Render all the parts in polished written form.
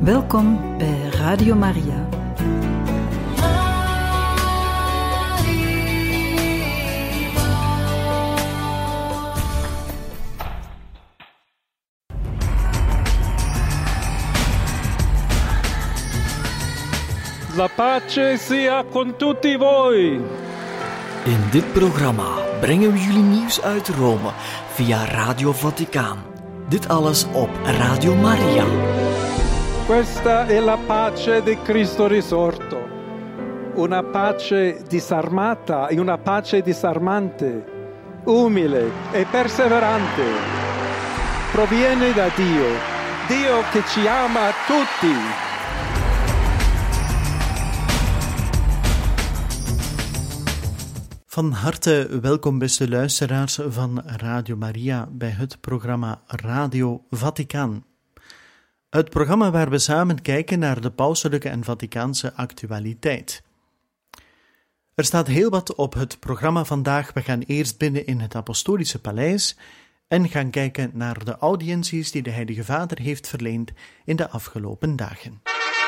Welkom bij Radio Maria. La pace sia con tutti voi. In dit programma brengen we jullie nieuws uit Rome via Radio Vaticaan. Dit alles op Radio Maria. Questa è la pace di Cristo risorto. Una pace disarmata e una pace disarmante, umile e perseverante. Proviene da Dio, Dio che ci ama tutti. Van harte welkom, beste luisteraars van Radio Maria, bij het programma Radio Vaticaan. Het programma waar we samen kijken naar de pauselijke en Vaticaanse actualiteit. Er staat heel wat op het programma vandaag. We gaan eerst binnen in het Apostolische Paleis en gaan kijken naar de audiënties die de Heilige Vader heeft verleend in de afgelopen dagen.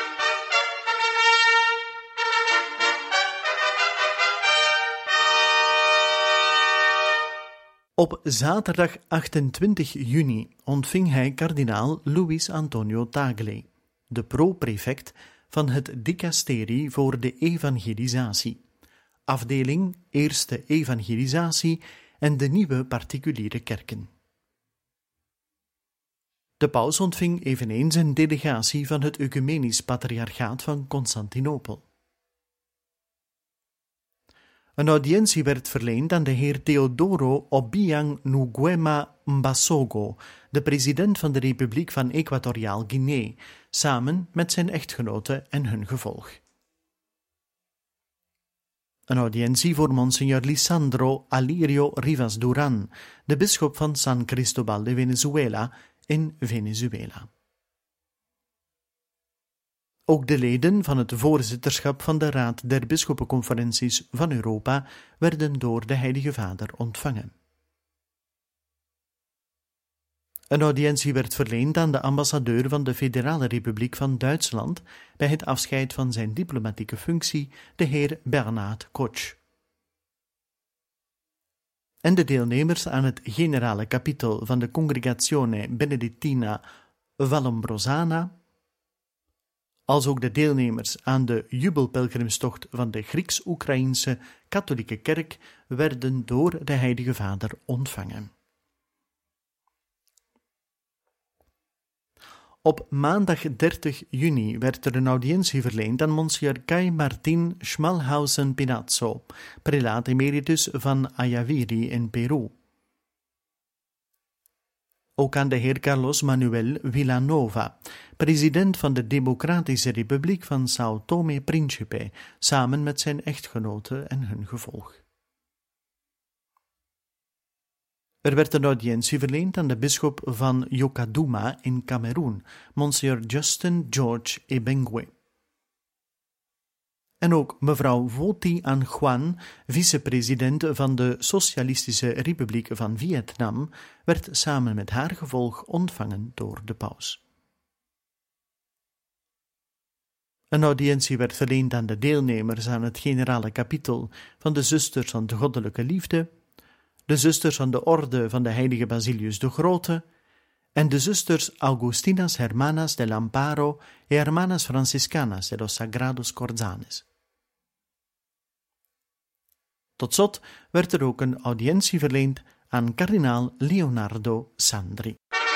Op zaterdag 28 juni ontving hij kardinaal Luis Antonio Tagle, de pro-prefect van het dicasterie voor de evangelisatie, afdeling Eerste Evangelisatie en de nieuwe particuliere kerken. De paus ontving eveneens een delegatie van het Ecumenisch Patriarchaat van Constantinopel. Een audiëntie werd verleend aan de heer Teodoro Obiang Nguema Mbasogo, de president van de Republiek van Equatoriaal Guinea, samen met zijn echtgenote en hun gevolg. Een audiëntie voor Monsignor Lisandro Alirio Rivas Duran, de bisschop van San Cristobal de Venezuela in Venezuela. Ook de leden van het voorzitterschap van de Raad der Bisschoppenconferenties van Europa werden door de Heilige Vader ontvangen. Een audiëntie werd verleend aan de ambassadeur van de Federale Republiek van Duitsland bij het afscheid van zijn diplomatieke functie, de heer Bernhard Koch. En de deelnemers aan het generale kapittel van de Congregazione Benedettina Vallombrosana, als ook de deelnemers aan de jubelpelgrimstocht van de Grieks-Oekraïense katholieke kerk werden door de Heilige Vader ontvangen. Op maandag 30 juni werd er een audiëntie verleend aan Monsignor Kai Martin Schmalhausen Pinazzo, prelaat emeritus van Ayaviri in Peru. Ook aan de heer Carlos Manuel Villanova, president van de Democratische Republiek van São Tomé Príncipe, samen met zijn echtgenote en hun gevolg. Er werd een audiëntie verleend aan de bisschop van Yokaduma in Cameroen, Monsignor Justin George Ebengwe. En ook mevrouw Voti An Nguyen, vicepresident van de Socialistische Republiek van Vietnam, werd samen met haar gevolg ontvangen door de paus. Een audiëntie werd verleend aan de deelnemers aan het generale kapittel van de Zusters van de Goddelijke Liefde, de Zusters van de Orde van de Heilige Basilius de Grote en de Zusters Augustinas Hermanas del Amparo y Hermanas Franciscanas de los Sagrados Corzanes. Tot slot werd er ook een audiëntie verleend aan kardinaal Leonardo Sandri.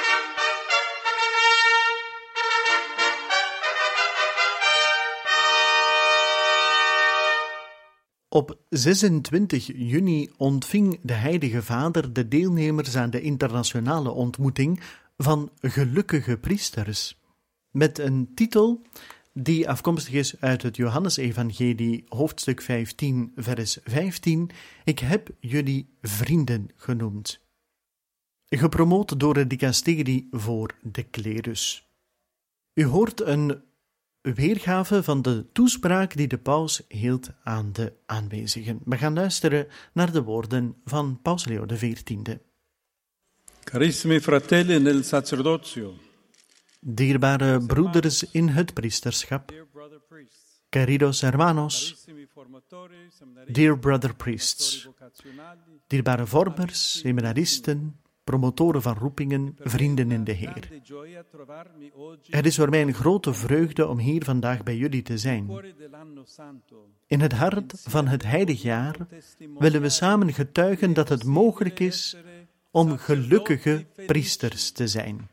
Op 26 juni ontving de Heilige Vader de deelnemers aan de internationale ontmoeting van gelukkige priesters, met een titel die afkomstig is uit het Johannesevangelie, hoofdstuk 15, vers 15, ik heb jullie vrienden genoemd. Gepromoot door het dicasterie voor de klerus. U hoort een weergave van de toespraak die de paus hield aan de aanwezigen. We gaan luisteren naar de woorden van paus Leo XIV. Carissimi fratelli nel sacerdozio, Dierbare broeders in het priesterschap, queridos hermanos, dear brother priests, dierbare vormers, seminaristen, promotoren van roepingen, vrienden in de Heer. Het is voor mij een grote vreugde om hier vandaag bij jullie te zijn. In het hart van het heilig jaar willen we samen getuigen dat het mogelijk is om gelukkige priesters te zijn.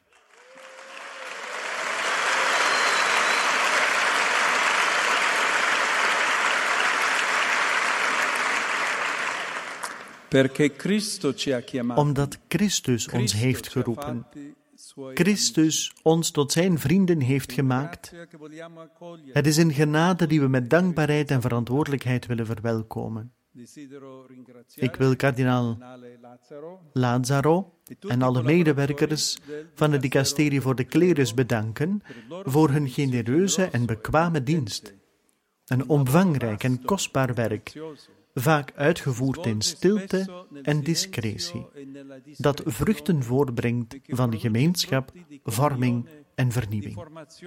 Omdat Christus ons heeft geroepen. Christus ons tot zijn vrienden heeft gemaakt. Het is een genade die we met dankbaarheid en verantwoordelijkheid willen verwelkomen. Ik wil kardinaal Lazzaro en alle medewerkers van het dicasterie voor de klerus bedanken voor hun genereuze en bekwame dienst. Een omvangrijk en kostbaar werk, vaak uitgevoerd in stilte en discretie, dat vruchten voortbrengt van de gemeenschap, vorming en vernieuwing.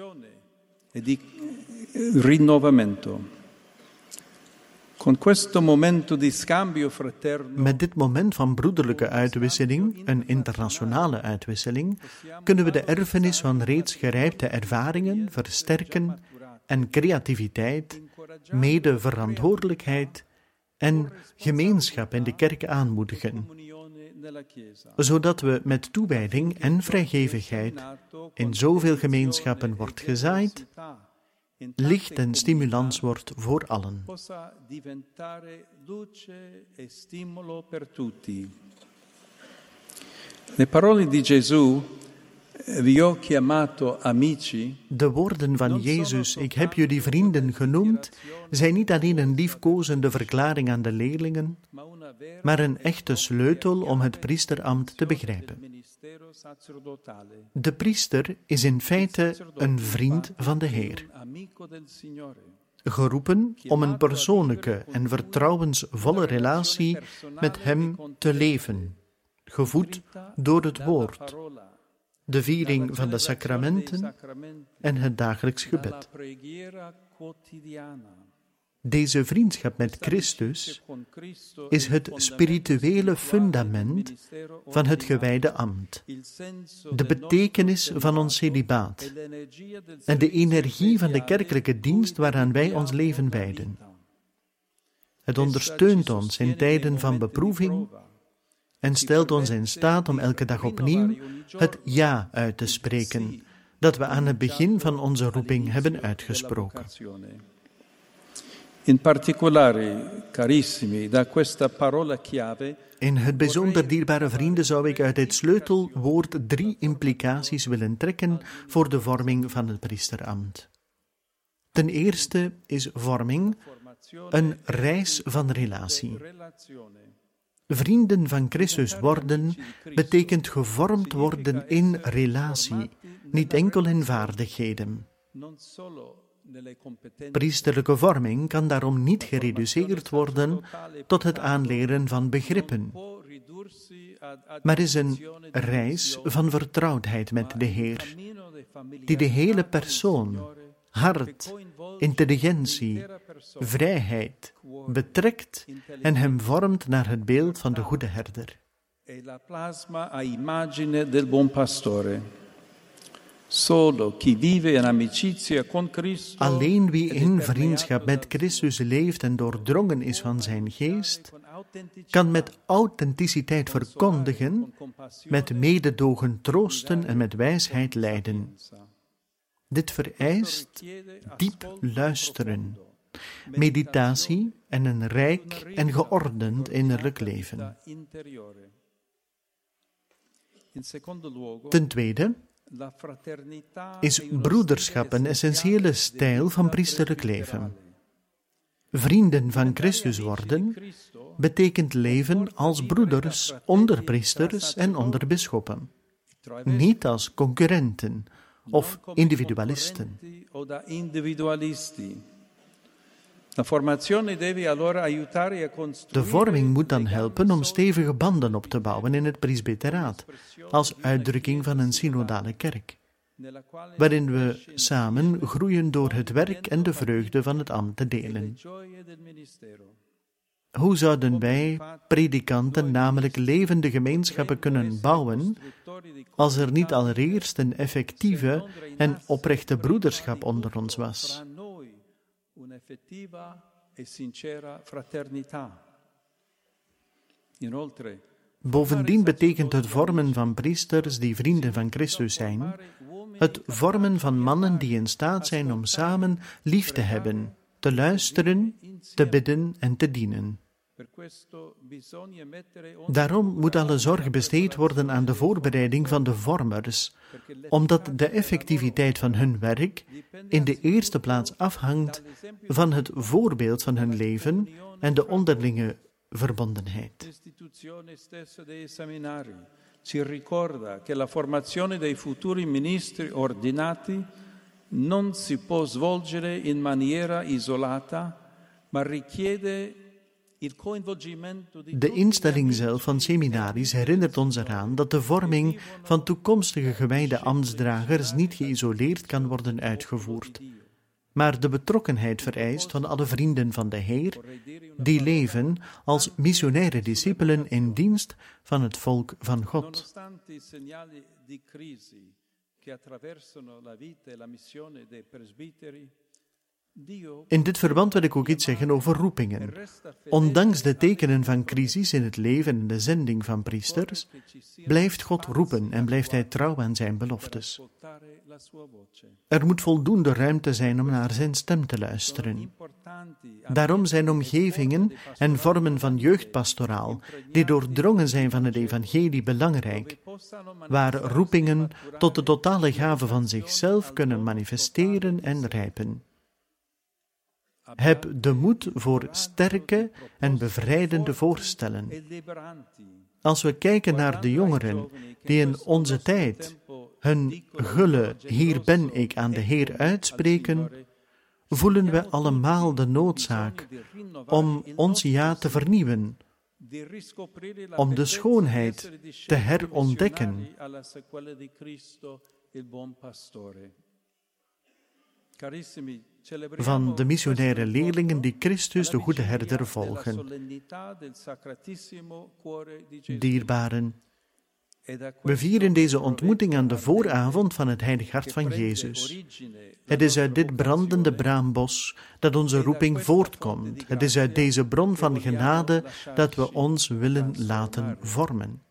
Met dit moment van broederlijke uitwisseling, een internationale uitwisseling, kunnen we de erfenis van reeds gerijpte ervaringen versterken en creativiteit, mede verantwoordelijkheid en gemeenschap in de kerk aanmoedigen, zodat we met toewijding en vrijgevigheid in zoveel gemeenschappen wordt gezaaid, licht en stimulans wordt voor allen. Le parole di Gesù, vi ho chiamato amici. De woorden van Jezus, ik heb jullie vrienden genoemd, zijn niet alleen een liefkozende verklaring aan de leerlingen, maar een echte sleutel om het priesterambt te begrijpen. De priester is in feite een vriend van de Heer, geroepen om een persoonlijke en vertrouwensvolle relatie met Hem te leven, gevoed door het woord, de viering van de sacramenten en het dagelijks gebed. Deze vriendschap met Christus is het spirituele fundament van het gewijde ambt, de betekenis van ons celibaat en de energie van de kerkelijke dienst waaraan wij ons leven wijden. Het ondersteunt ons in tijden van beproeving en stelt ons in staat om elke dag opnieuw het ja uit te spreken, dat we aan het begin van onze roeping hebben uitgesproken. In particolare, carissimi, da questa parola chiave. In het bijzonder dierbare vrienden zou ik uit dit sleutelwoord 3 implicaties willen trekken voor de vorming van het priesterambt. Ten eerste is vorming een reis van relatie. Vrienden van Christus worden betekent gevormd worden in relatie, niet enkel in vaardigheden. Priesterlijke vorming kan daarom niet gereduceerd worden tot het aanleren van begrippen, maar is een reis van vertrouwdheid met de Heer, die de hele persoon, hart, intelligentie, vrijheid betrekt en hem vormt naar het beeld van de goede herder. Alleen wie in vriendschap met Christus leeft en doordrongen is van zijn geest, kan met authenticiteit verkondigen, met mededogen troosten en met wijsheid leiden. Dit vereist diep luisteren, meditatie en een rijk en geordend innerlijk leven. Ten tweede is broederschap een essentiële stijl van priesterlijk leven. Vrienden van Christus worden betekent leven als broeders onder priesters en onder bisschoppen, niet als concurrenten of individualisten. De vorming moet dan helpen om stevige banden op te bouwen in het presbyteraat, als uitdrukking van een synodale kerk. waarin we samen groeien door het werk en de vreugde van het ambt te delen. Hoe zouden wij, predikanten, namelijk levende gemeenschappen kunnen bouwen, als er niet allereerst een effectieve en oprechte broederschap onder ons was? Bovendien betekent het vormen van priesters die vrienden van Christus zijn, het vormen van mannen die in staat zijn om samen lief te hebben, te luisteren, te bidden en te dienen. Daarom moet alle zorg besteed worden aan de voorbereiding van de vormers, omdat de effectiviteit van hun werk in de eerste plaats afhangt van het voorbeeld van hun leven en de onderlinge verbondenheid. L'istituzione stessa dei seminari ci ricorda che la formazione dei futuri ministri ordinati non si può svolgere in maniera isolata, ma richiede il coinvolgimento di De instelling zelf van seminaries herinnert ons eraan dat de vorming van toekomstige gewijde ambtsdragers niet geïsoleerd kan worden uitgevoerd, maar de betrokkenheid vereist van alle vrienden van de Heer, die leven als missionaire discipelen in dienst van het volk van God. Nonostante i segnali di crisi che attraversano la vita e la missione dei presbiteri, Dio In dit verband wil ik ook iets zeggen over roepingen. Ondanks de tekenen van crisis in het leven en de zending van priesters, blijft God roepen en blijft Hij trouw aan zijn beloftes. ascoltare la sua voce. Er moet voldoende ruimte zijn om naar zijn stem te luisteren. Daarom zijn omgevingen en vormen van jeugdpastoraal, die doordrongen zijn van het evangelie, belangrijk, waar roepingen tot de totale gave van zichzelf kunnen manifesteren en rijpen. Heb de moed voor sterke en bevrijdende voorstellen. Als we kijken naar de jongeren die in onze tijd hun gulle "Hier ben ik" aan de Heer uitspreken, voelen we allemaal de noodzaak om ons ja te vernieuwen, om de schoonheid te herontdekken. Van de missionaire leerlingen die Christus, de goede herder, volgen. Dierbaren, we vieren deze ontmoeting aan de vooravond van het Heilig Hart van Jezus. Het is uit dit brandende braambos dat onze roeping voortkomt. Het is uit deze bron van genade dat we ons willen laten vormen.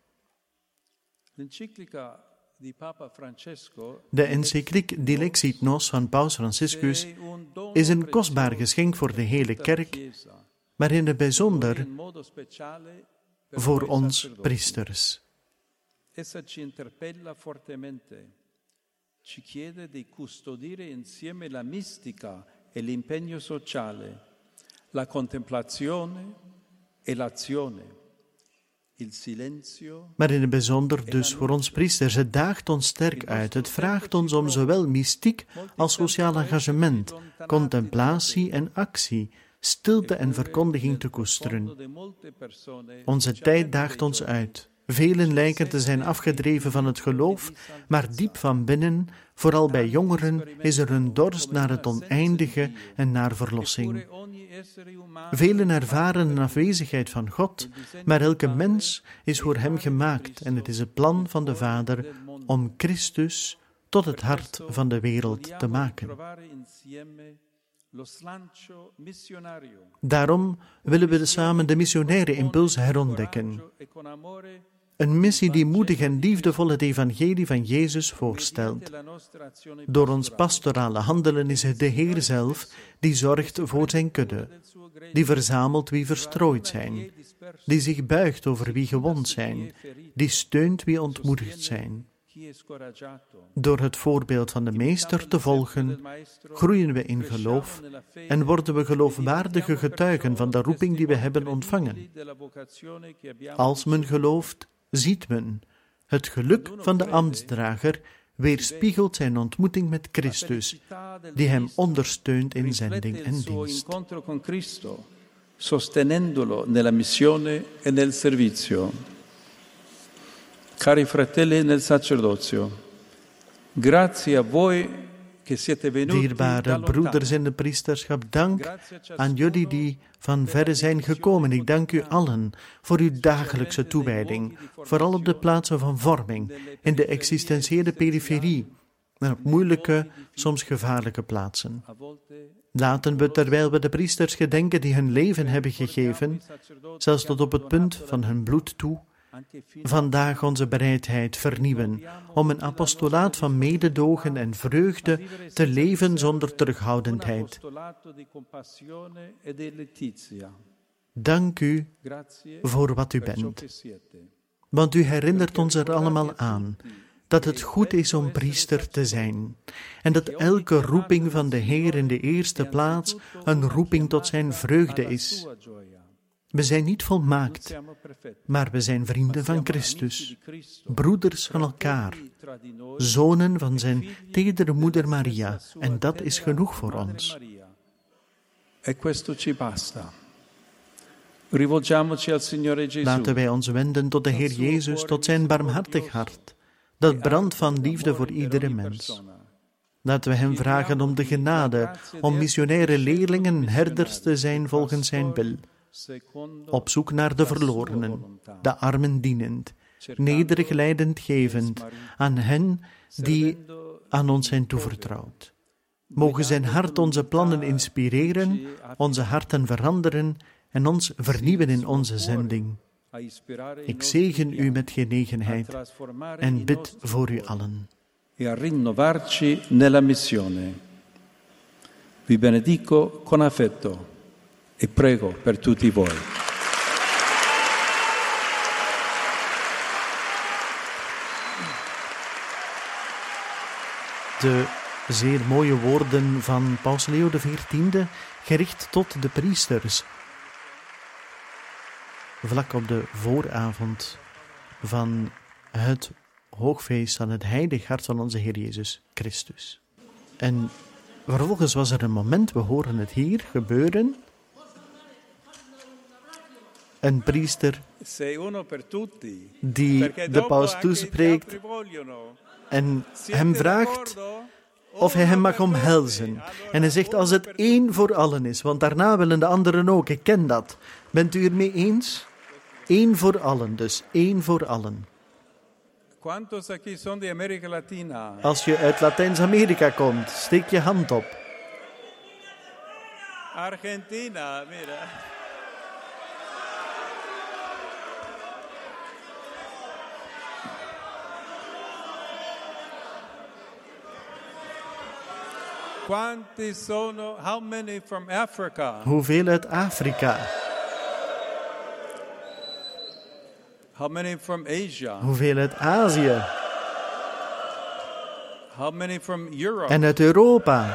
De encycliek Dilexit Nos van Paus Franciscus is een kostbaar geschenk voor de hele kerk, maar in het bijzonder voor ons priesters. Essa ci interpella fortemente, ci chiede di custodire insieme la mistica e l'impegno sociale, la contemplazione e l'azione, il silenzio. Maar in het bijzonder dus voor ons priesters. Het daagt ons sterk uit. Het vraagt ons om zowel mystiek als sociaal engagement, contemplatie en actie, stilte en verkondiging te koesteren. Onze tijd daagt ons uit. Velen lijken te zijn afgedreven van het geloof, maar diep van binnen, vooral bij jongeren, is er een dorst naar het oneindige en naar verlossing. Velen ervaren een afwezigheid van God, maar elke mens is voor Hem gemaakt en het is het plan van de Vader om Christus tot het hart van de wereld te maken. Daarom willen we samen de missionaire impuls herontdekken. Een missie die moedig en liefdevol het evangelie van Jezus voorstelt. Door ons pastorale handelen is het de Heer zelf die zorgt voor zijn kudde, die verzamelt wie verstrooid zijn, die zich buigt over wie gewond zijn, die steunt wie ontmoedigd zijn. Door het voorbeeld van de Meester te volgen, groeien we in geloof en worden we geloofwaardige getuigen van de roeping die we hebben ontvangen. Als men gelooft, ziet men. Het geluk van de ambtsdrager weerspiegelt zijn ontmoeting met Christus, die hem ondersteunt in zending en dienst. Sostenendolo nella missione e nel servizio. Cari fratelli nel sacerdozio, Grazie a voi che siete venuti Dierbare da lontano. broeders in de priesterschap, dank aan jullie die van verre zijn gekomen. Ik dank u allen voor uw dagelijkse toewijding, vooral op de plaatsen van vorming, in de existentiële periferie en op moeilijke, soms gevaarlijke plaatsen. Laten we, terwijl we de priesters gedenken die hun leven hebben gegeven, zelfs tot op het punt van hun bloed toe, vandaag onze bereidheid vernieuwen om een apostolaat van mededogen en vreugde te leven zonder terughoudendheid. Dank u voor wat u bent, want u herinnert ons er allemaal aan dat het goed is om priester te zijn en dat elke roeping van de Heer in de eerste plaats een roeping tot zijn vreugde is. We zijn niet volmaakt, maar we zijn vrienden van Christus, broeders van elkaar, zonen van zijn tedere moeder Maria, en dat is genoeg voor ons. E questo ci basta. Rivolgiamoci al Signore Gesù. Laten wij ons wenden tot de Heer Jezus, tot zijn barmhartig hart, dat brandt van liefde voor iedere mens. Laten we hem vragen om de genade, om missionaire leerlingen en herders te zijn volgens zijn wil. Op zoek naar de verlorenen, de armen dienend, nederig lijdend gevend aan hen die aan ons zijn toevertrouwd. Mogen zijn hart onze plannen inspireren, onze harten veranderen en ons vernieuwen in onze zending. Ik zegen u met genegenheid en bid voor u allen. E a rinnovarci nella missione. Vi benedico con affetto e prego per tutti voi. De zeer mooie woorden van Paus Leo XIV, gericht tot de priesters, vlak op de vooravond van het hoogfeest van het heilig hart van onze Heer Jezus Christus. En vervolgens was er een moment, we horen het hier gebeuren. Een priester die de paus toespreekt en hem vraagt of hij hem mag omhelzen. En hij zegt, als het één voor allen is, want daarna willen de anderen ook, ik ken dat. Bent u ermee eens? Eén voor allen, dus één voor allen. Als je uit Latijns-Amerika komt, steek je hand op. Argentina, mira. Quanti sono? How many from Africa? Hoeveel uit Afrika? How many from Asia? Hoeveel uit Azië? How many from Europe? En uit Europa?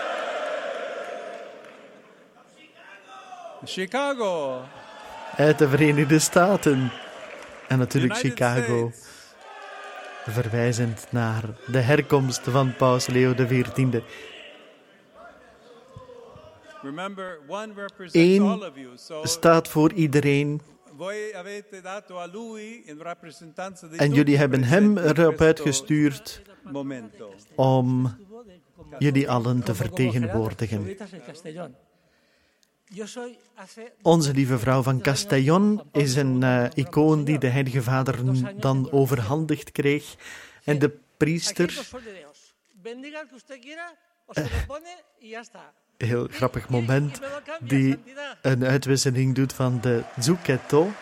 Chicago. Uit de Verenigde Staten. En natuurlijk United Chicago. States. Verwijzend naar de herkomst van Paus Leo XIV. Remember, one represents Eén all of you. So staat voor iedereen. voi avete dato a lui in rappresentanza di En tutti jullie hebben hem presenti in erop questo uitgestuurd momento. om jullie allen te vertegenwoordigen. Onze lieve vrouw van Castellón is een icoon die de Heilige Vader dan overhandigd kreeg. En de priester... Heel grappig moment, die een uitwisseling doet van de zucchetto,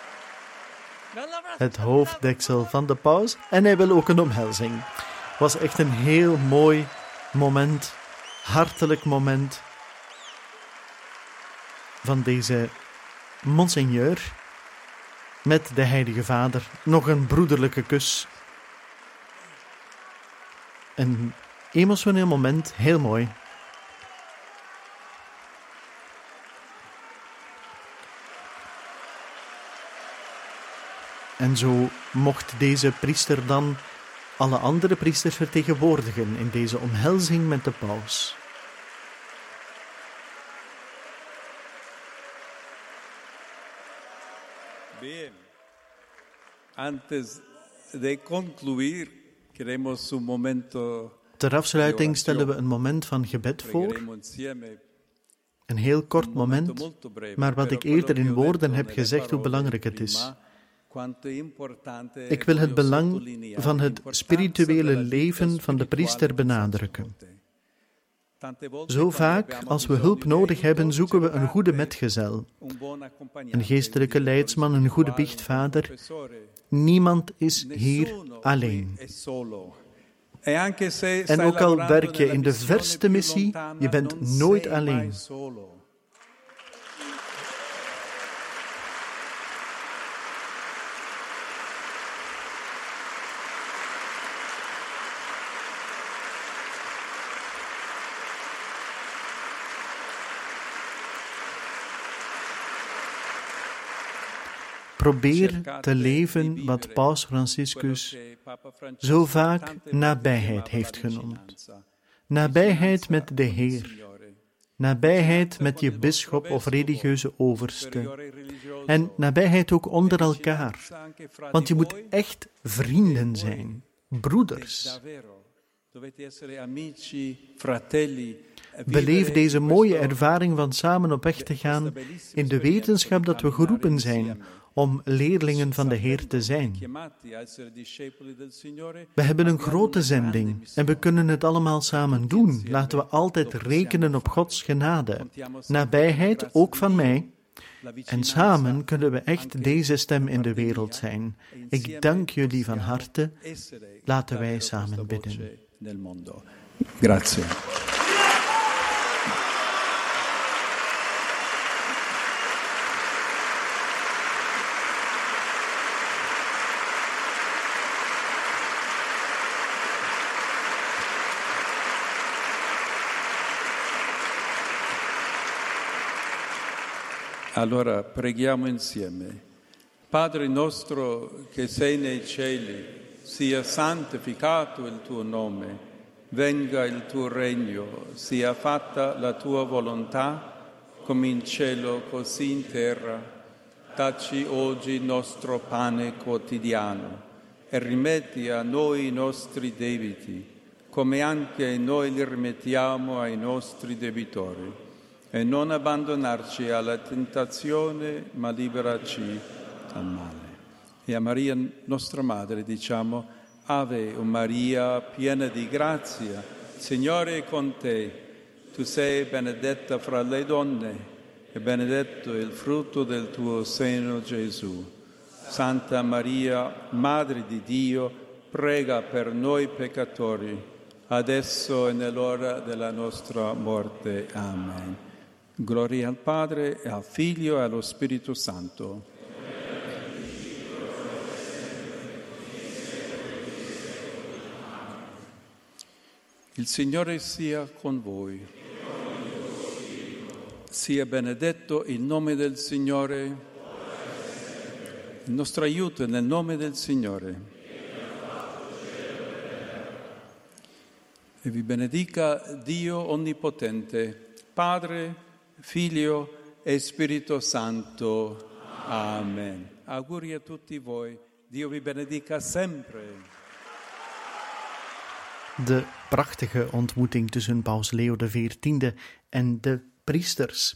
het hoofddeksel van de paus, en hij wil ook een omhelzing. Het was echt een heel mooi moment, hartelijk moment van deze monseigneur met de Heilige Vader. Nog een broederlijke kus. Een emotioneel moment, heel mooi. En zo mocht deze priester dan alle andere priesters vertegenwoordigen in deze omhelzing met de paus. Bien. Antes de concluir Ter afsluiting stellen we een moment van gebed voor. Een heel kort moment, maar wat ik eerder in woorden heb gezegd, hoe belangrijk het is. Ik wil het belang van het spirituele leven van de priester benadrukken. Zo vaak als we hulp nodig hebben, zoeken we een goede metgezel, een geestelijke leidsman, een goede biechtvader. Niemand is hier alleen. En ook al werk je in de verste missie, je bent nooit alleen. Probeer te leven wat Paus Franciscus zo vaak nabijheid heeft genoemd. Nabijheid met de Heer. Nabijheid met je bisschop of religieuze overste. En nabijheid ook onder elkaar. Want je moet echt vrienden zijn, broeders. Beleef deze mooie ervaring van samen op weg te gaan in de wetenschap dat we geroepen zijn om leerlingen van de Heer te zijn. We hebben een grote zending en we kunnen het allemaal samen doen. Laten we altijd rekenen op Gods genade. Nabijheid, ook van mij. En samen kunnen we echt deze stem in de wereld zijn. Ik dank jullie van harte. Laten wij samen bidden. Grazie. Allora preghiamo insieme. Padre nostro che sei nei cieli, sia santificato il tuo nome, venga il tuo regno, sia fatta la tua volontà, come in cielo così in terra. Dacci oggi il nostro pane quotidiano e rimetti a noi i nostri debiti, come anche noi li rimettiamo ai nostri debitori. E non abbandonarci alla tentazione, ma liberaci dal male. E a Maria, nostra Madre, diciamo: Ave Maria, piena di grazia, Signore è con te. Tu sei benedetta fra le donne, e benedetto il frutto del tuo seno, Gesù. Santa Maria, Madre di Dio, prega per noi peccatori, adesso e nell'ora della nostra morte. Amen. Gloria al Padre, e al Figlio e allo Spirito Santo. Il Signore sia con voi. Sia benedetto il nome del Signore. Il nostro aiuto è nel nome del Signore. E vi benedica Dio Onnipotente, Padre, Figlio e Spirito Santo. Amen. Auguri a tutti voi. Dio vi benedica sempre. De prachtige ontmoeting tussen Paus Leo XIV en de priesters.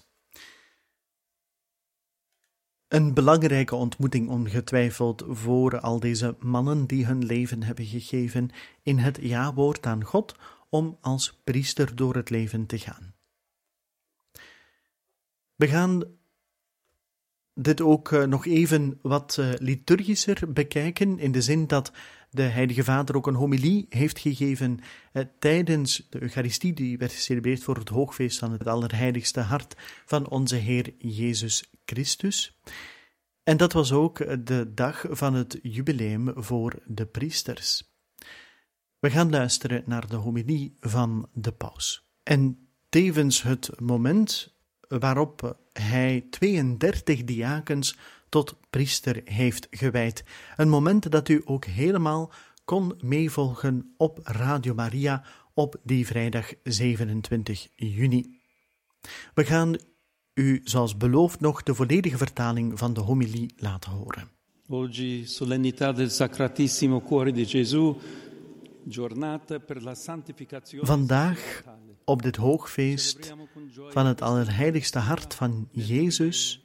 Een belangrijke ontmoeting ongetwijfeld voor al deze mannen die hun leven hebben gegeven in het ja-woord aan God om als priester door het leven te gaan. We gaan dit ook nog even wat liturgischer bekijken, in de zin dat de Heilige Vader ook een homilie heeft gegeven tijdens de Eucharistie, die werd gecelebreerd voor het hoogfeest van het Allerheiligste Hart van onze Heer Jezus Christus. En dat was ook de dag van het jubileum voor de priesters. We gaan luisteren naar de homilie van de paus. En tevens het moment waarop hij 32 diakens tot priester heeft gewijd. Een moment dat u ook helemaal kon meevolgen op Radio Maria op die vrijdag 27 juni. We gaan u, zoals beloofd, nog de volledige vertaling van de homilie laten horen. Oggi, solennità del Sacratissimo Cuore di Gesù, Vandaag, op dit hoogfeest van het Allerheiligste Hart van Jezus,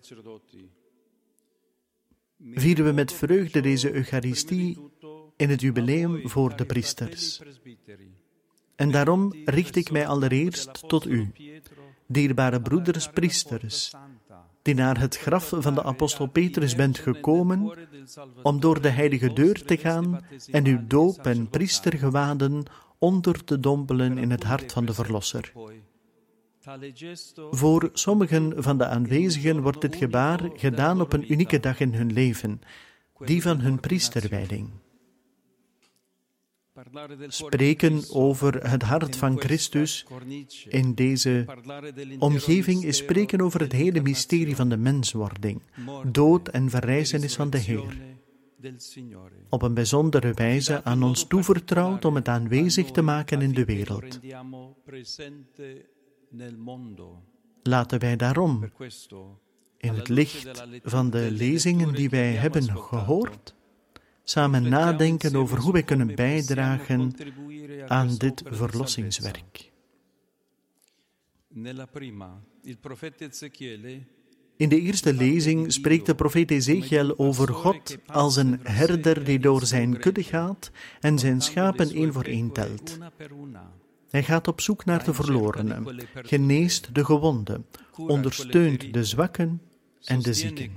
vieren we met vreugde deze Eucharistie in het jubileum voor de priesters. En daarom richt ik mij allereerst tot u, dierbare broeders priesters, die naar het graf van de apostel Petrus bent gekomen om door de heilige deur te gaan en uw doop en priestergewaden onder te dompelen in het hart van de Verlosser. Voor sommigen van de aanwezigen wordt dit gebaar gedaan op een unieke dag in hun leven, die van hun priesterwijding. Spreken over het hart van Christus in deze omgeving is spreken over het hele mysterie van de menswording, dood en verrijzenis van de Heer. Op een bijzondere wijze aan ons toevertrouwd om het aanwezig te maken in de wereld. Laten wij daarom, in het licht van de lezingen die wij hebben gehoord, samen nadenken over hoe wij kunnen bijdragen aan dit verlossingswerk. In de eerste lezing spreekt de profeet Ezechiel over God als een herder die door zijn kudde gaat en zijn schapen één voor één telt. Hij gaat op zoek naar de verlorenen, geneest de gewonden, ondersteunt de zwakken en de zieken.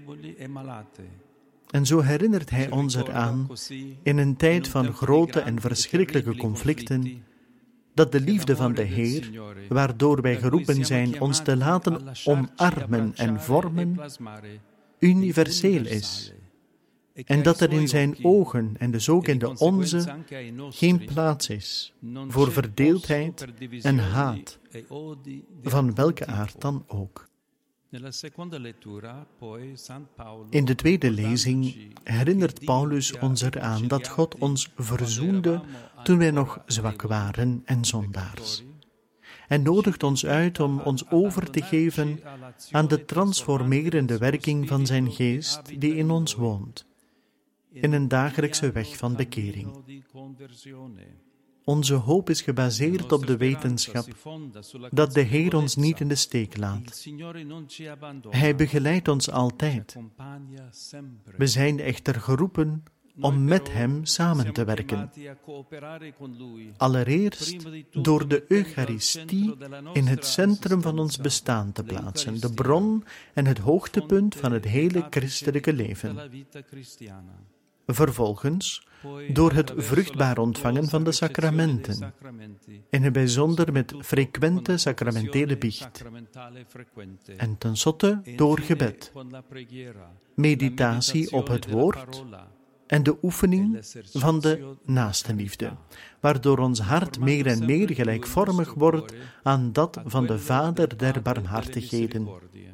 En zo herinnert hij ons eraan, in een tijd van grote en verschrikkelijke conflicten, dat de liefde van de Heer, waardoor wij geroepen zijn ons te laten omarmen en vormen, universeel is. En dat er in zijn ogen, en dus ook in de onze, geen plaats is voor verdeeldheid en haat, van welke aard dan ook. In de tweede lezing herinnert Paulus ons eraan dat God ons verzoende toen wij nog zwak waren en zondaars. En nodigt ons uit om ons over te geven aan de transformerende werking van zijn geest die in ons woont, in een dagelijkse weg van bekering. Onze hoop is gebaseerd op de wetenschap dat de Heer ons niet in de steek laat. Hij begeleidt ons altijd. We zijn echter geroepen om met Hem samen te werken. Allereerst door de Eucharistie in het centrum van ons bestaan te plaatsen, de bron en het hoogtepunt van het hele christelijke leven. Vervolgens door het vruchtbaar ontvangen van de sacramenten, in het bijzonder met frequente sacramentele biecht. En tenslotte door gebed, meditatie op het woord en de oefening van de naastenliefde, waardoor ons hart meer en meer gelijkvormig wordt aan dat van de Vader der barmhartigheden.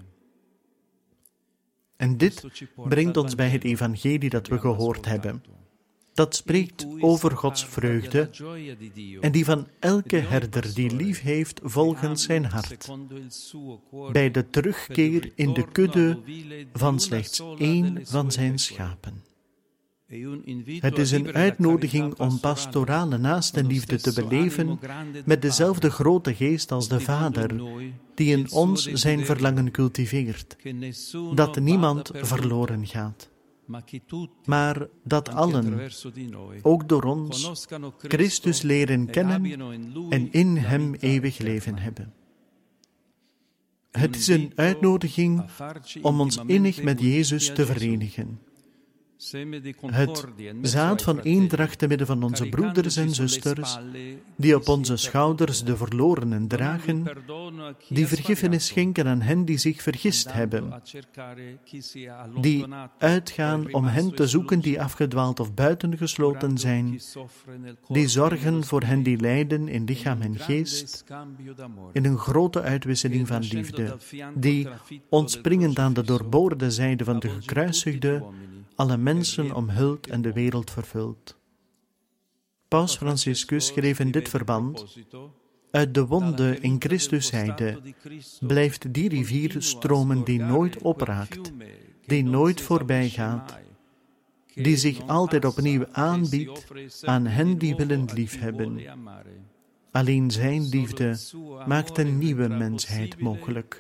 En dit brengt ons bij het evangelie dat we gehoord hebben. Dat spreekt over Gods vreugde en die van elke herder die lief heeft volgens zijn hart, bij de terugkeer in de kudde van slechts één van zijn schapen. Het is een uitnodiging om pastorale naastenliefde te beleven met dezelfde grote geest als de Vader, die in ons zijn verlangen cultiveert, dat niemand verloren gaat, maar dat allen, ook door ons, Christus leren kennen en in Hem eeuwig leven hebben. Het is een uitnodiging om ons innig met Jezus te verenigen. Het zaad van eendracht te midden van onze broeders en zusters, die op onze schouders de verlorenen dragen, die vergiffenis schenken aan hen die zich vergist hebben, die uitgaan om hen te zoeken die afgedwaald of buitengesloten zijn, die zorgen voor hen die lijden in lichaam en geest, in een grote uitwisseling van liefde, die, ontspringend aan de doorboorde zijde van de gekruisigde, alle mensen omhult en de wereld vervult. Paus Franciscus schreef in dit verband: uit de wonde in Christus zijde blijft die rivier stromen die nooit opraakt, die nooit voorbij gaat, die zich altijd opnieuw aanbiedt aan hen die willen liefhebben. Alleen zijn liefde maakt een nieuwe mensheid mogelijk.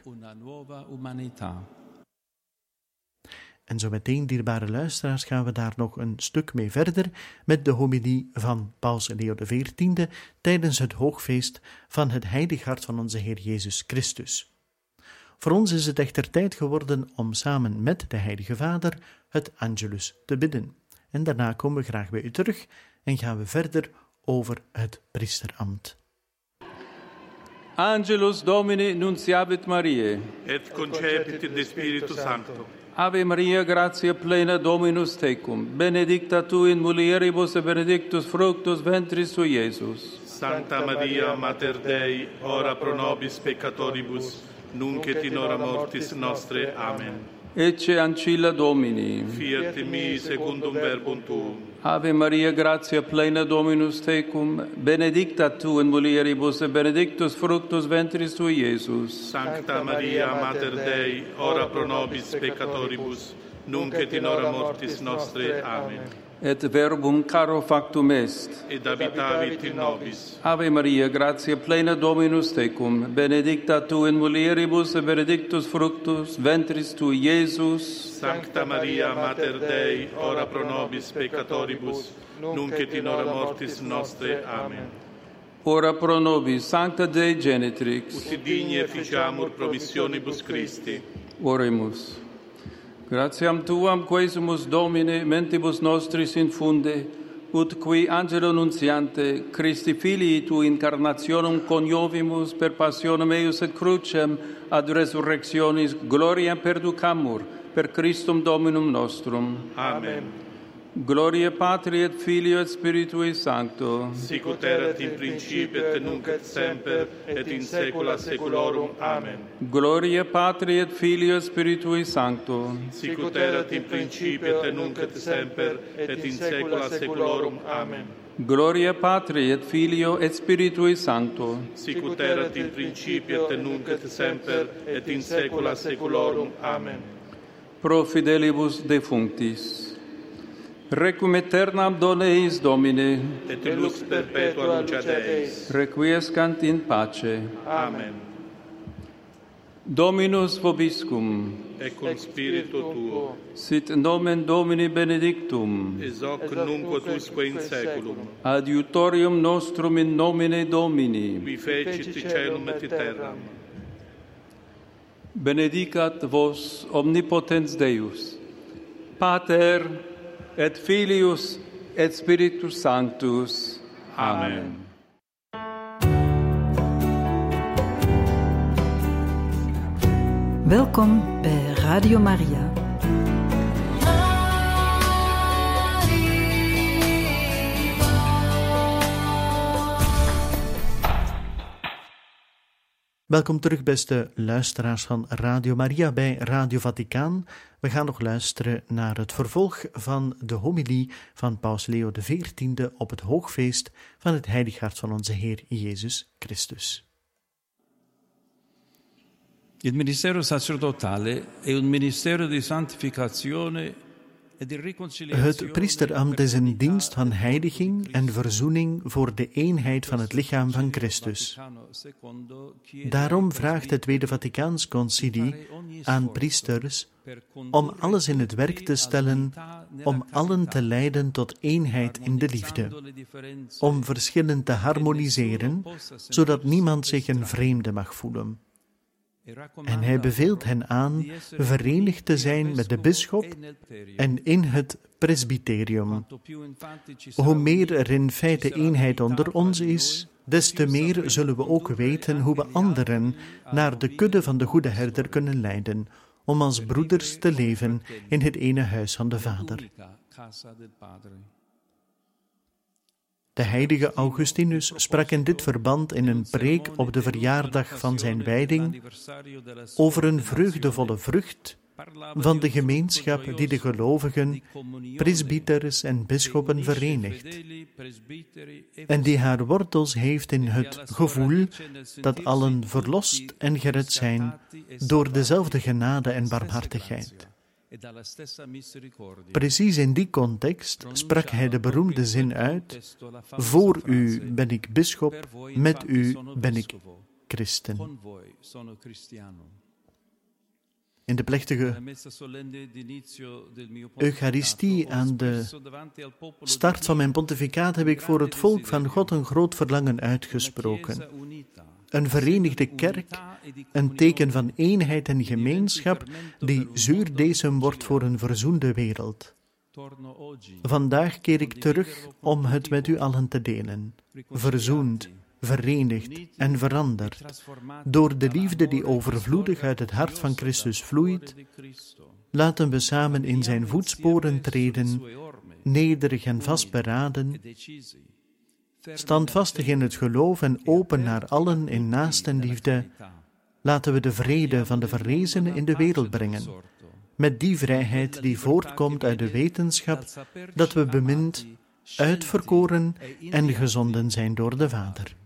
En zo meteen, dierbare luisteraars, gaan we daar nog een stuk mee verder met de homilie van Paus Leo XIV tijdens het hoogfeest van het Heilig Hart van onze Heer Jezus Christus. Voor ons is het echter tijd geworden om samen met de Heilige Vader het Angelus te bidden. En daarna komen we graag bij u terug en gaan we verder over het priesterambt. Angelus Domini nunciabit Mariae. Et concepit in de Spiritu Sancto. Ave Maria, gratia plena, Dominus tecum, benedicta tu in mulieribus et benedictus fructus ventris tui, Iesus. Sancta Maria, Mater Dei, ora pro nobis peccatoribus, nunc et in hora mortis nostre. Amen. Ecce ancilla Domini. Fiat in mi secundum verbum tuum. Ave Maria, gratia plena, Dominus tecum, benedicta tu in mulieribus et benedictus fructus ventris tui, Iesus. Sancta Maria, Mater Dei, ora pro nobis peccatoribus, nunc et in hora mortis nostre. Amen. Et verbum caro factum est. Et habitavit in nobis. Ave Maria, gratia plena, Dominus tecum, benedicta tu in mulieribus et benedictus fructus ventris tui, Iesus. Sancta Maria, Mater Dei, ora pro nobis peccatoribus, nunc et in hora mortis nostre. Amen. Ora pro nobis, Sancta Dei Genitrix. Ut digni efficiamur promissionibus Christi. Oremus. Gratiam Tuam quesumus Domine mentibus nostris infunde, ut qui angelo nuntiante Christi Filii Tui incarnationem coniovimus per passionem eius et crucem ad resurrectionis gloriam perducamur per Christum Dominum nostrum. Amen. Gloria Patri et Filio et Spiritui Sancto. Sic ut erat in principio et nunc et semper et in saecula saeculorum. Amen. Gloria Patri et Filio et Spiritui Sancto. Sic ut erat in principio et nunc et semper et in saecula saeculorum. Amen. Gloria Patri et Filio et Spiritui Sancto. Sic ut erat in principio et nunc et semper et in saecula saeculorum. Amen. Pro fidelibus defunctis. Requiem aeternam dona eis Domine. Et lux perpetua lucet eis. Requiescant in pace. Amen. Dominus vobiscum. Et cum spiritu tuo. Sit nomen Domini benedictum. Ex hoc nunc ut usque in saeculum. Adiutorium nostrum in nomine Domini. Qui fecit caelum et terram. Benedicat vos omnipotens Deus, Pater et Filius et Spiritus Sanctus. Amen. Welkom bij Radio Maria. Welkom terug, beste luisteraars van Radio Maria bij Radio Vaticaan. We gaan nog luisteren naar het vervolg van de homilie van Paus Leo XIV op het hoogfeest van het Heilig Hart van onze Heer Jezus Christus. Il ministero sacerdotale è un ministero di santificazione. Het priesterambt is een dienst van heiliging en verzoening voor de eenheid van het lichaam van Christus. Daarom vraagt het Tweede Vaticaans Concilie aan priesters om alles in het werk te stellen om allen te leiden tot eenheid in de liefde, om verschillen te harmoniseren, zodat niemand zich een vreemde mag voelen. En hij beveelt hen aan verenigd te zijn met de bisschop en in het presbyterium. Hoe meer er in feite eenheid onder ons is, des te meer zullen we ook weten hoe we anderen naar de kudde van de goede herder kunnen leiden, om als broeders te leven in het ene huis van de Vader. De heilige Augustinus sprak in dit verband in een preek op de verjaardag van zijn wijding over een vreugdevolle vrucht van de gemeenschap die de gelovigen, presbyters en bisschoppen verenigt, en die haar wortels heeft in het gevoel dat allen verlost en gered zijn door dezelfde genade en barmhartigheid. Precies in die context sprak hij de beroemde zin uit: voor u ben ik bisschop, met u ben ik christen. In de plechtige Eucharistie aan de start van mijn pontificaat heb ik voor het volk van God een groot verlangen uitgesproken. Een verenigde kerk, een teken van eenheid en gemeenschap, die zuurdesem wordt voor een verzoende wereld. Vandaag keer ik terug om het met u allen te delen. Verzoend, verenigd en veranderd door de liefde die overvloedig uit het hart van Christus vloeit, laten we samen in zijn voetsporen treden, nederig en vastberaden, standvastig in het geloof en open naar allen in naastenliefde. Laten we de vrede van de verrezenen in de wereld brengen, met die vrijheid die voortkomt uit de wetenschap dat we bemind, uitverkoren en gezonden zijn door de Vader.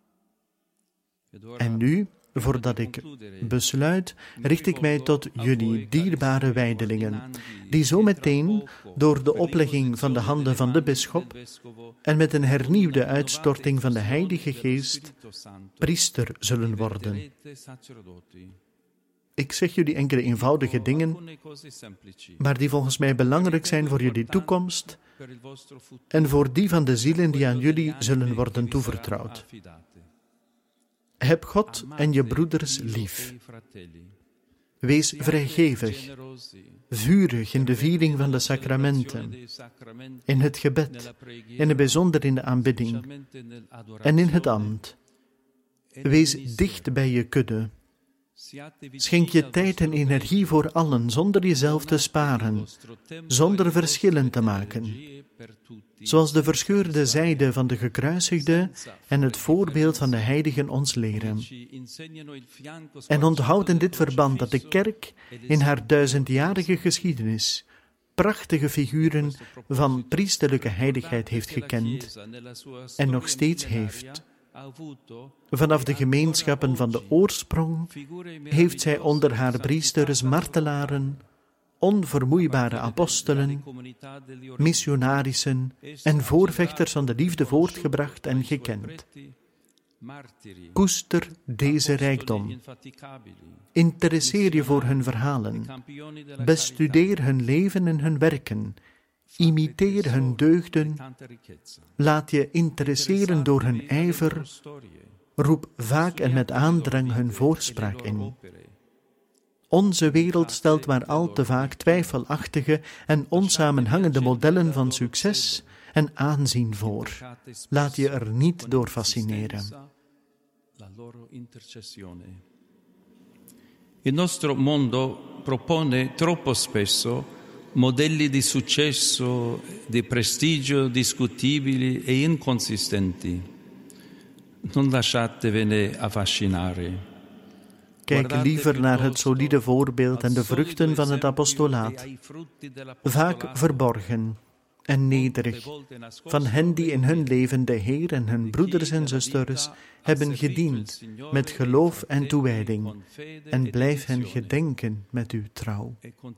En nu, voordat ik besluit, richt ik mij tot jullie dierbare wijdelingen, die zo meteen door de oplegging van de handen van de bisschop en met een hernieuwde uitstorting van de Heilige Geest priester zullen worden. Ik zeg jullie enkele eenvoudige dingen, maar die volgens mij belangrijk zijn voor jullie toekomst en voor die van de zielen die aan jullie zullen worden toevertrouwd. Heb God en je broeders lief. Wees vrijgevig, vurig in de viering van de sacramenten, in het gebed, in het bijzonder in de aanbidding en in het ambt. Wees dicht bij je kudde. Schenk je tijd en energie voor allen, zonder jezelf te sparen, zonder verschillen te maken. Zoals de verscheurde zijde van de gekruisigde en het voorbeeld van de heiligen ons leren. En onthoud in dit verband dat de kerk in haar 1000-jarige geschiedenis prachtige figuren van priesterlijke heiligheid heeft gekend en nog steeds heeft. Vanaf de gemeenschappen van de oorsprong heeft zij onder haar priesters martelaren, onvermoeibare apostelen, missionarissen en voorvechters van de liefde voortgebracht en gekend. Koester deze rijkdom. Interesseer je voor hun verhalen. Bestudeer hun leven en hun werken. Imiteer hun deugden. Laat je interesseren door hun ijver. Roep vaak en met aandrang hun voorspraak in. Onze wereld stelt maar al te vaak twijfelachtige en onsamenhangende modellen van succes en aanzien voor. Laat je er niet door fascineren. Il nostro mondo propone troppo spesso modelli di successo, di prestigio discutibili e inconsistenti. Non lasciatevene affascinare. Kijk liever naar het solide voorbeeld en de vruchten van het apostolaat, vaak verborgen en nederig, van hen die in hun leven de Heer en hun broeders en zusters hebben gediend met geloof en toewijding, en blijf hen gedenken met uw trouw.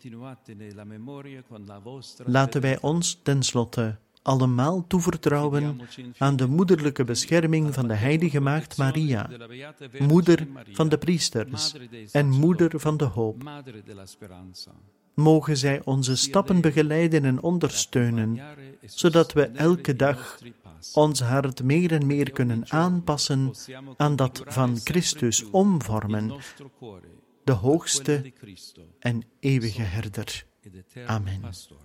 Laten wij ons tenslotte allemaal toevertrouwen aan de moederlijke bescherming van de heilige maagd Maria, moeder van de priesters en moeder van de hoop. Mogen zij onze stappen begeleiden en ondersteunen, zodat we elke dag ons hart meer en meer kunnen aanpassen aan dat van Christus omvormen, de hoogste en eeuwige herder. Amen.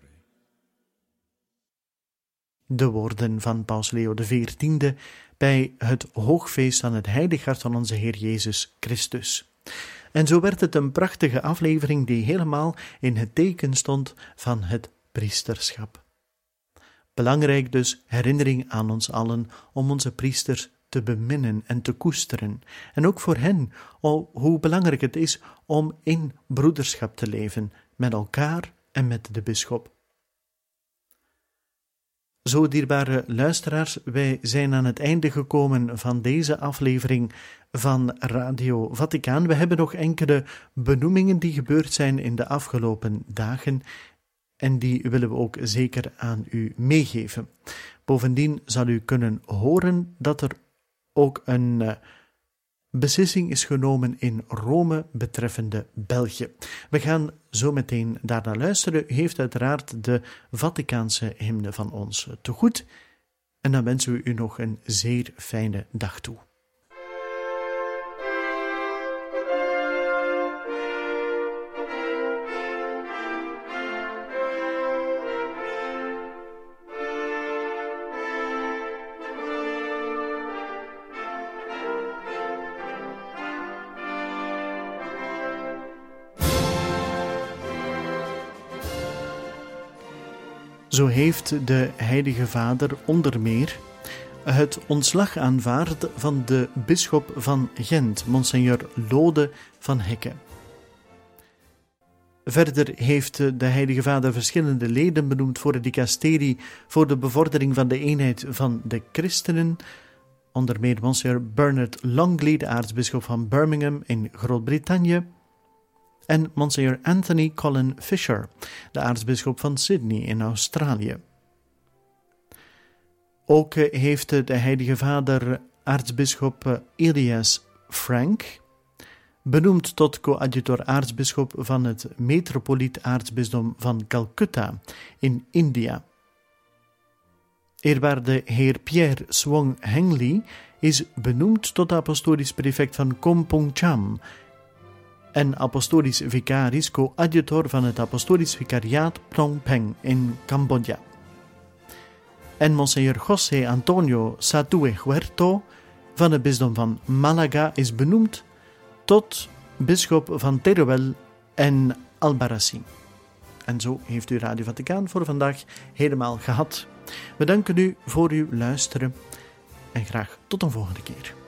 De woorden van Paus Leo XIV bij het hoogfeest van het heilig hart van onze Heer Jezus Christus. En zo werd het een prachtige aflevering die helemaal in het teken stond van het priesterschap. Belangrijk dus herinnering aan ons allen om onze priesters te beminnen en te koesteren. En ook voor hen, hoe belangrijk het is om in broederschap te leven met elkaar en met de bisschop. Zo, dierbare luisteraars, wij zijn aan het einde gekomen van deze aflevering van Radio Vaticaan. We hebben nog enkele benoemingen die gebeurd zijn in de afgelopen dagen en die willen we ook zeker aan u meegeven. Bovendien zal u kunnen horen dat er ook een beslissing is genomen in Rome betreffende België. We gaan zo meteen daarnaar luisteren. U heeft uiteraard de Vaticaanse hymne van ons te goed. En dan wensen we u nog een zeer fijne dag toe. Zo heeft de Heilige Vader onder meer het ontslag aanvaard van de bisschop van Gent, Monseigneur Lode van Hekke. Verder heeft de Heilige Vader verschillende leden benoemd voor het dicasterie voor de bevordering van de eenheid van de christenen, onder meer Monseigneur Bernard Longley, de aartsbisschop van Birmingham in Groot-Brittannië, en Monseigneur Anthony Colin Fisher, de aartsbisschop van Sydney in Australië. Ook heeft de Heilige Vader aartsbisschop Elias Frank benoemd tot coadjutor aartsbisschop van het metropoliet aartsbisdom van Calcutta in India. Eerwaarde heer Pierre Swong Hengley is benoemd tot apostolisch prefect van Kompong Cham en apostolisch vicaris coadjutor van het apostolisch vicariaat Phnom Penh in Cambodja. En Monseigneur José Antonio Satue Huerto van het bisdom van Malaga is benoemd tot bisschop van Teruel en Albarracín. En zo heeft u Radio Vaticaan voor vandaag helemaal gehad. We danken u voor uw luisteren en graag tot een volgende keer.